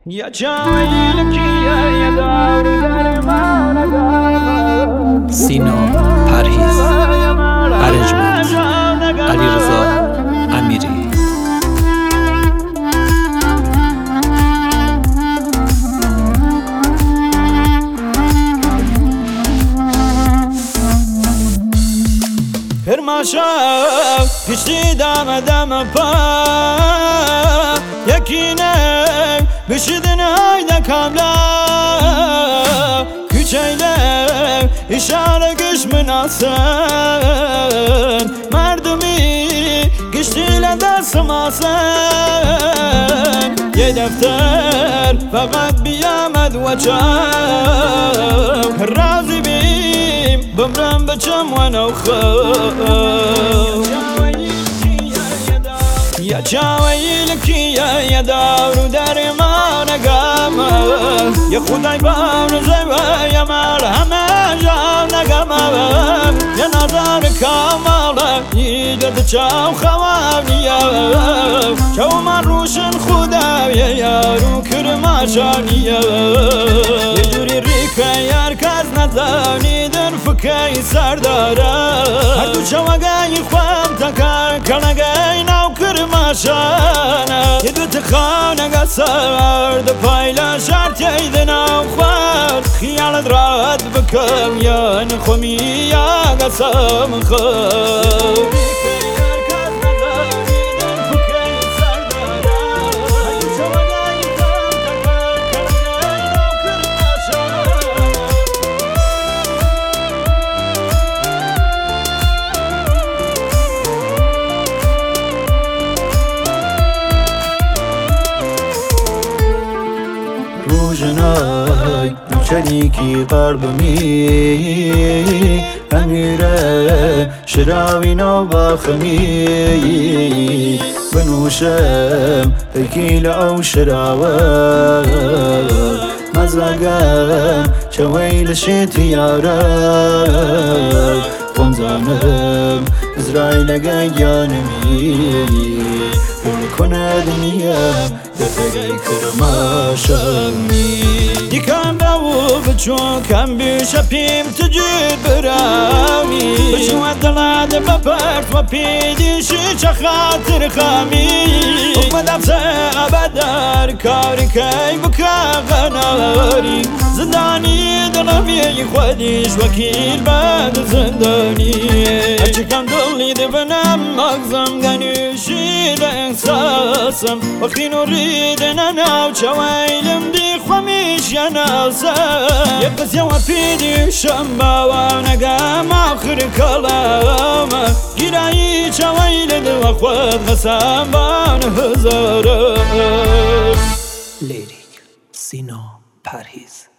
يا جايلك يا دار درمان سینا پرهیز ارنجمند علیرضا امیری. Kırmaşam geçti dama pa Yakine bişidin hayda kamla Küçeyle işare güç münasın Merdumi geçtiyle dersim asın Ye defter fakat biyamed veçam Razı bim bımrım bıçım ve navkhım Ya çavaylik ya davru dermana gama Ya khuday bavru zeva ya marhama javna gama Ya nazar kamala yigat çav khawaniya Çav maruşun khuda ya yaru kırmaşaniya Yecuri rika yar kaz nazanidir fıkay sardara Her du çavagay khwam takar kanagay nav kırmaşana Yedu tıkhana gasar da paylaşar teydin avkhar Khiyalat rahat bıkım yan khumi ya gasam kham روجنای شریکی قلبمی امیره شراوی نو باخمی بنوشم تکیل او شراوه مزاقم شویل شتیاره قمزانم ازرائیل گیانمی کنه دنیا دفری کرماشمی Dikan bavu bıçuk hem bir şapim tücür bırami Bıçuk adalade babart ve pidişi çakatır khami Ukmadamse abadar karikay bukağanari Zindani dalamiye khwadiş vakil bad zindani Açıkan doliydi benim mağzam ganüşiyle ihsasım Vakti nuridin anav çavaylim di خمیش یا نازه یه قصه و پیدیشم باوانگم آخر کلام گیرایی چویل دو خود قسم بان هزارم لیریک سینا پرهیز.